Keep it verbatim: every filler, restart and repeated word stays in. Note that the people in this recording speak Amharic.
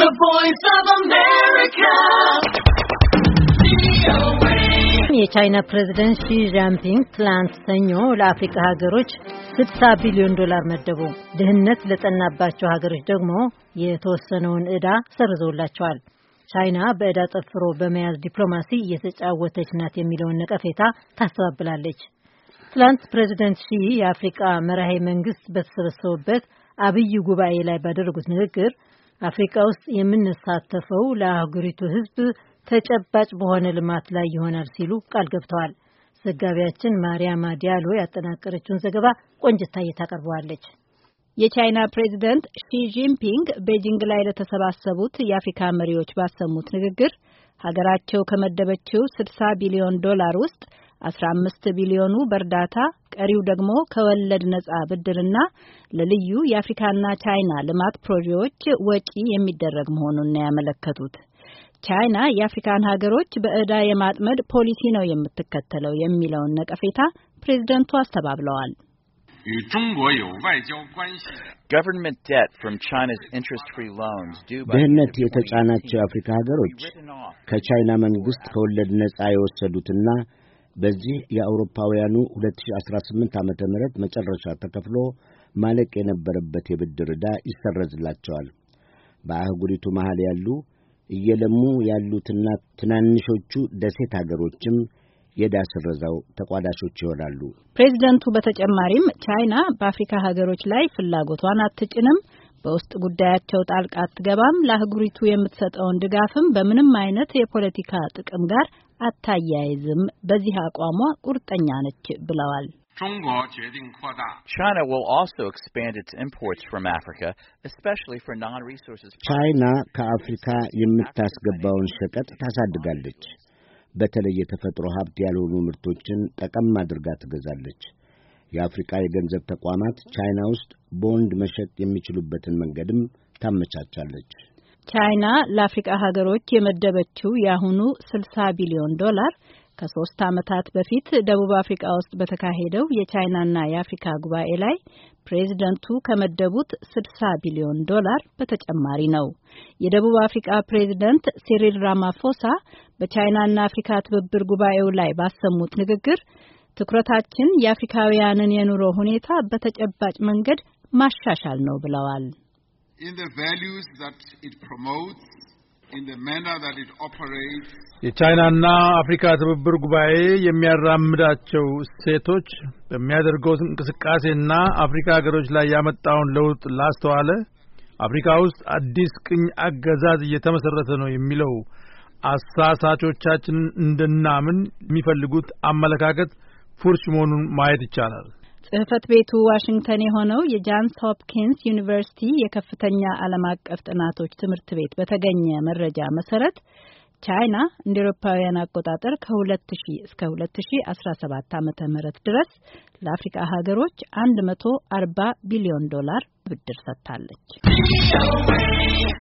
The Voice of America. የቻይና ፕሬዝዳንት ሺ ጂንፒንግ ትላንት ሰኞ ለአፍሪካ ሀገሮች ስልሳ ቢሊዮን ዶላር መደቡ። ድህነት ለጠናባቸው ሀገሮች ደግሞ የተወሰነውን ዕዳ ሰርዘውላቸዋል። ቻይና በዕዳ ጠፍሮ በመያዝ ዲፕሎማሲ እየተጫወተች ናት የሚለውን ነቀፌታ ታስተባብላለች። ትላንት ፕሬዝዳንት ሺ የአፍሪካ መራሄ መንግስት በተሰበሰቡበት አብይ ጉባኤ ላይ ባደረጉት ንግግር አፍሪካ ውስጥ የምንሳተፈው ለአህጉሪቱ ሕዝብ ተጨባጭ በሆነ ልማት ላይ ይሆናል ሲሉ ቃል ገብተዋል። ዘጋቢያችን ማሪያማ ዲያሎ ያጠናቀረችውን ዘገባ ቆንጅታ እየታቀርበዋለች። የቻይና ፕሬዝዳንት ሺ ጂንፒንግ ቤጂንግ ላይ ለተሰባሰቡት የአፍሪካ መሪዎች ባሰሙት ንግግር ሀገራቸው ከመደበችው ስልሳ ቢሊዮን ዶላር ውስጥ አስራ አምስት ቢሊዮኑ በእርዳታ ቀሪው ደግሞ ከወለድ ነጻ ብድርና ለልዩ የአፍሪካና ቻይና ልማት ፕሮጀክቶች ወጪ የሚደረግ መሆኑን ነው ያመለከቱት። ቻይና የአፍሪካን ሀገሮች በዕዳ የማጥመድ ፖሊሲ ነው የምትከተለው የሚለውን ነቀፌታ ፕሬዝዳንቱ አስተባብለዋል። ድህነት የተጫናቸው የአፍሪካ ሀገሮች ከቻይና መንግስት ከወለድ ነጻ የወሰዱትና በዚህ የአውሮፓውያኑ ሁለት ሺህ አስራ ስምንት ዓመተ ምህረት መጨረሻ ተከፍሎ ማለቅ የነበረበት የብድር ዕዳ ይሰረዝላቸዋል። በአህጉሪቱ መሃል ያሉ እየለሙ ያሉትና ትናንሾቹ ደሴት ሀገሮችም የዕዳ ስረዛው ተቋዳሾች ይሆናሉ። ፕሬዝዳንቱ በተጨማሪም ቻይና በአፍሪካ ሀገሮች ላይ ፍላጎቷን አትጭንም፣ በውስጥ ጉዳያቸው ጣልቃ አትገባም፣ ለአህጉሪቱ የምትሰጠውን ድጋፍም በምንም አይነት የፖለቲካ ጥቅም ጋር አታያይዝም፣ በዚህ አቋሟ ቁርጠኛ ነች ብለዋል። China will also expand its imports from Africa, especially for non-resources. ቻይና ከአፍሪካ የምታስገባውን ሸቀጥ ታሳድጋለች። በተለይ የተፈጥሮ ሀብት ያልሆኑ ምርቶችን ጠቀም አድርጋ ትገዛለች። የአፍሪካ የገንዘብ ተቋማት ቻይና ውስጥ ቦንድ መሸጥ የሚችሉበትን መንገድም ታመቻቻለች። ቻይና ለአፍሪካ ሀገሮች የመደበችው የአሁኑ ስልሳ ቢሊዮን ዶላር ከሶስት ዓመታት በፊት ደቡብ አፍሪካ ውስጥ በተካሄደው የቻይናና የአፍሪካ ጉባኤ ላይ ፕሬዝዳንቱ ከመደቡት ስልሳ ቢሊዮን ዶላር በተጨማሪ ነው። የደቡብ አፍሪካ ፕሬዝዳንት ሲሪል ራማፎሳ በቻይናና አፍሪካ ትብብር ጉባኤው ላይ ባሰሙት ንግግር ትኩረታችን የአፍሪካውያንን የኑሮ ሁኔታ በተጨባጭ መንገድ ማሻሻል ነው ብለዋል። In the values that it promotes, in the manner that it operates. የቻይናና አፍሪካ ትብብር ጉባኤ የሚያራምዳቸው እሴቶች በሚያደርገው እንቅስቃሴና አፍሪካ ሀገሮች ላይ ያመጣውን ለውጥ ላስተዋለ አፍሪካ ውስጥ አዲስ ቅኝ አገዛዝ እየተመሰረተ ነው የሚለው አሳሳቾቻችን እንደናምን የሚፈልጉት አመለካከት ፉርሽ መሆኑን ማየት ይቻላል። ጽህፈት ቤቱ ዋሽንግተን የሆነው የጃንስ ሆፕኪንስ ዩኒቨርሲቲ የከፍተኛ ዓለም አቀፍ ጥናቶች ትምህርት ቤት በተገኘ መረጃ መሰረት ቻይና እንደ አውሮፓውያን አቆጣጠር ከሁለት ሺህ እስከ ሁለት ሺህ አስራ ሰባት ዓመተ ምህረት ድረስ ለአፍሪካ ሀገሮች አንድ መቶ አርባ ቢሊዮን ዶላር ብድር ሰጥታለች።